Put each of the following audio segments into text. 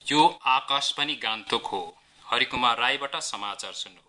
यो आकाशवाणी गान्तोक हो। हरिकुमार राईबाट समाचार सुन्नु।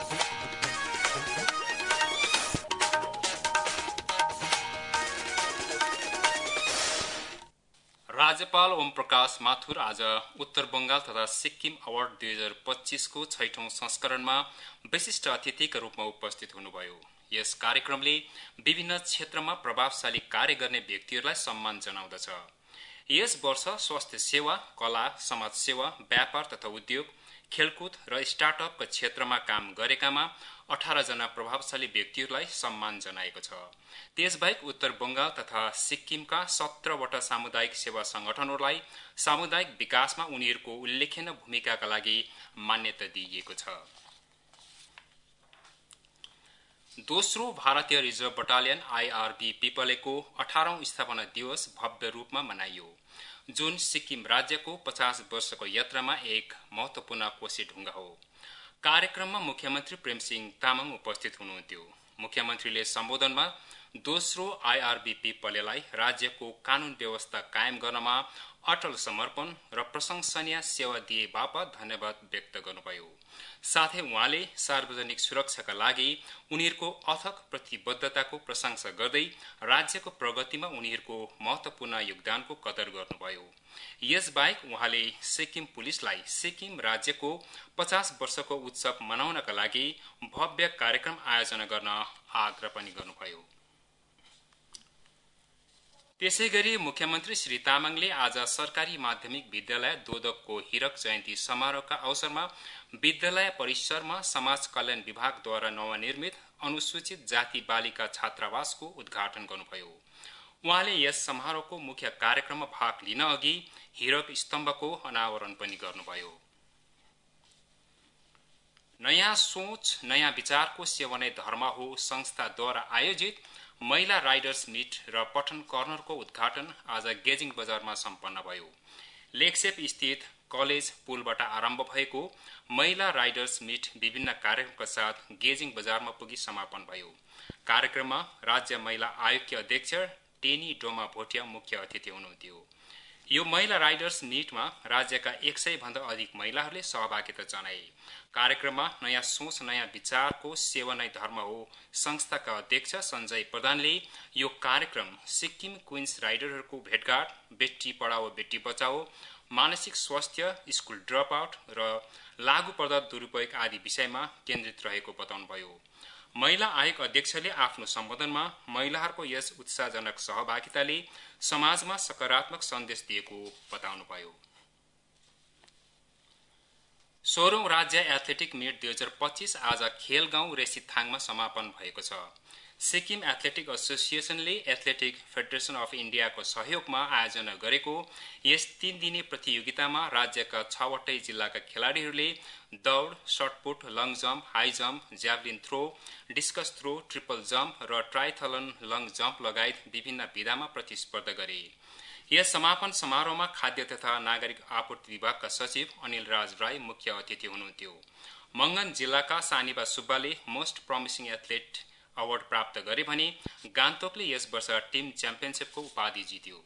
राज्यपाल ओम प्रकाश माथुर आज उत्तर बंगाल तथा सिक्किम अवार्ड 2025 को 6औं संस्करणमा विशिष्ट अतिथिका रूपमा उपस्थित हुनुभयो। यस कार्यक्रमले विभिन्न क्षेत्रमा प्रभावशाली कार्य गर्ने व्यक्तिहरूलाई सम्मान जनाउँदछ। यस वर्ष स्वास्थ्य सेवा, कला, समाज सेवा, व्यापार तथा उद्योग, खेलकुद र स्टार्टअपका क्षेत्रमा काम गरेकामा 18 जना प्रभावशाली व्यक्तिहरूलाई सम्मान जनाएको छ। त्यसबाहेक उत्तर बंगाल तथा सिक्किमका 17 वटा सामुदायिक सेवा संगठनहरूलाई सामुदायिक विकासमा उनीहरूको उल्लेखनीय भूमिकाका लागि मान्यता दिइएको छ। दोस्रो भारतीय रिजर्भ बटालियन IRB पिपलेको 18औं स्थापना दिवस भव्य रूपमा मनाइयो, जुन सिक्किम राज्यको 50 वर्षको यात्रामा एक महत्वपूर्ण कोशी ढुङ्गा हो। कार्यक्रममा मुख्यमन्त्री प्रेमसिंह तामाङ उपस्थित हुनुहुन्थ्यो। मुख्यमन्त्रीले सम्बोधनमा दोस्रो IRB पिपलेलाई राज्यको कानून व्यवस्था कायम गर्नमा अटल समर्पण र प्रशंसनीय सेवा दिए बापत धन्यवाद व्यक्त गर्नुभयो। साथै उहाँले सार्वजनिक सुरक्षाका लागि उनीहरूको अथक प्रतिबद्धताको प्रशंसा गर्दै राज्यको प्रगतिमा उनीहरूको महत्वपूर्ण योगदानको कदर गर्नुभयो। यसबाहेक उहाँले सिक्किम पुलिसलाई सिक्किम राज्यको 50 वर्षको उत्सव मनाउनका लागि भव्य कार्यक्रम आयोजना गर्न आग्रह पनि गर्नुभयो। त्यसैगरी मुख्यमन्त्री श्री तामाङले आज सरकारी माध्यमिक विद्यालय दोदकको हीरक जयन्ती समारोहका अवसरमा विद्यालय परिसरमा समाज कल्याण विभागद्वारा नवनिर्मित अनुसूचित जाति बालिका छात्रावासको उद्घाटन गर्नुभयो। उहाँले यस समारोहको मुख्य कार्यक्रममा भाग लिन अघि हीरक स्तम्भको अनावरण पनि गर्नुभयो। नयाँ सोच नयाँ विचारको सेवा नै धर्म हो संस्थाद्वारा आयोजित महिला राइडर्स मिट र पठन कर्नरको उद्घाटन आज गेजिङ बजारमा सम्पन्न भयो। लेकसेप स्थित कलेज पुलबाट आरम्भ भएको महिला राइडर्स मिट विभिन्न कार्यक्रमका साथ गेजिङ बजारमा पुगी समापन भयो। कार्यक्रममा राज्य महिला आयोगकी अध्यक्ष टेनी डोमा भोटिया मुख्य अतिथि हुनुहुन्थ्यो। यो महिला राइडर्स मिटमा राज्यका 100 भन्दा अधिक महिलाहरूले सहभागिता जनाए। कार्यक्रममा नयाँ सोच नयाँ विचारको सेवा नै धर्म हो संस्थाका अध्यक्ष सञ्जय प्रधानले यो कार्यक्रम सिक्किम क्वीन्स राइडरहरूको भेटघाट, बेटी पढाओ बेटी बचाओ, मानसिक स्वास्थ्य, स्कुल ड्रप आउट र लागू पर्दा दुरुपयोग आदि विषयमा केन्द्रित रहेको बताउनुभयो। महिला आयोग अध्यक्षले आफ्नो सम्बोधनमा महिलाहरूको यस उत्साहजनक सहभागिताले समाजमा सकारात्मक सन्देश दिएको बताउनुभयो। 16औं राज्य एथलेटिक मिट 2025 आज खेलगाउँ रेसीथाङमा समापन भएको छ। सिक्किम एथलेटिक एसोसिएसनले एथलेटिक फेडरेसन अफ इन्डियाको सहयोगमा आयोजना गरेको यस 3 दिने प्रतियोगितामा राज्यका 6 वटै जिल्लाका खेलाडीहरूले दौड, shot put, long jump, high jump, javelin throw, discus throw, triple jump र ट्राइथलन लङ जम्प लगायत विभिन्न विधामा प्रतिस्पर्धा गरे। यस समापन समारोहमा खाद्य तथा नागरिक आपूर्ति विभागका सचिव अनिल राज राई मुख्य अतिथि हुनुहुन्थ्यो। मंगन जिल्लाका सानिबा सुब्बाले मोस्ट प्रमिसिङ एथलेट अवार्ड प्राप्त गरे भने गान्तोकले यस वर्ष टिम च्याम्पियनशिपको उपाधि जित्यो।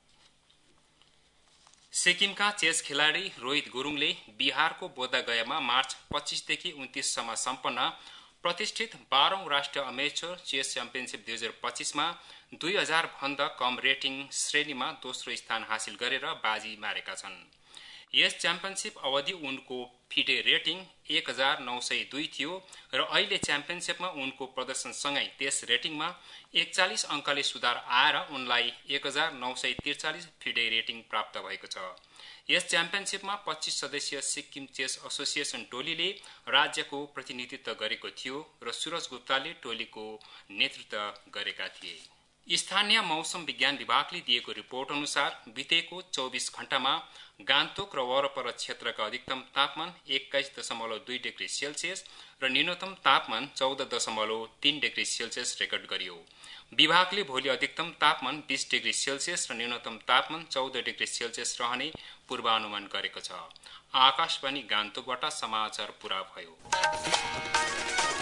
सिक्किमका चेस खेलाडी रोहित गुरुङले बिहारको बोधगयामा मार्च 25 देखि 29 सम्म सम्पन्न प्रतिष्ठित 12औं राष्ट्रिय अमेचर चेस च्याम्पियनशिप 2025 मा 2000 भन्दा कम रेटिङ श्रेणीमा दोस्रो स्थान हासिल गरेर बाजी मारेका छन्। यस च्याम्पियनशिप अवधि उनको फिडे रेटिङ 1902 थियो र अहिले च्याम्पियनशिपमा उनको प्रदर्शनसँगै त्यस रेटिङमा 41 अङ्कले सुधार आएर उनलाई 1943 फिडे रेटिङ प्राप्त भएको छ। यस च्याम्पियनशिपमा 25 सदस्यीय सिक्किम चेस एसोसिएसन टोलीले राज्यको प्रतिनिधित्व गरेको थियो र सुरज गुप्ताले टोलीको नेतृत्व गरेका थिए। स्थानीय मौसम विज्ञान विभागले दिएको रिपोर्ट अनुसार बितेको 24 घण्टामा गान्तोक र वरपर क्षेत्रका अधिकतम तापमान 21.2 डिग्री सेल्सियस र न्यूनतम तापमान 14.3 डिग्री सेल्सियस रेकर्ड गरियो। विभागले भोलि अधिकतम तापमान 20 डिग्री सेल्सियस र न्यूनतम तापमान 14 डिग्री सेल्सियस रहने पूर्वानुमान गरेको छ। आकाशवाणी गान्तोकबाट समाचार पूरा भयो।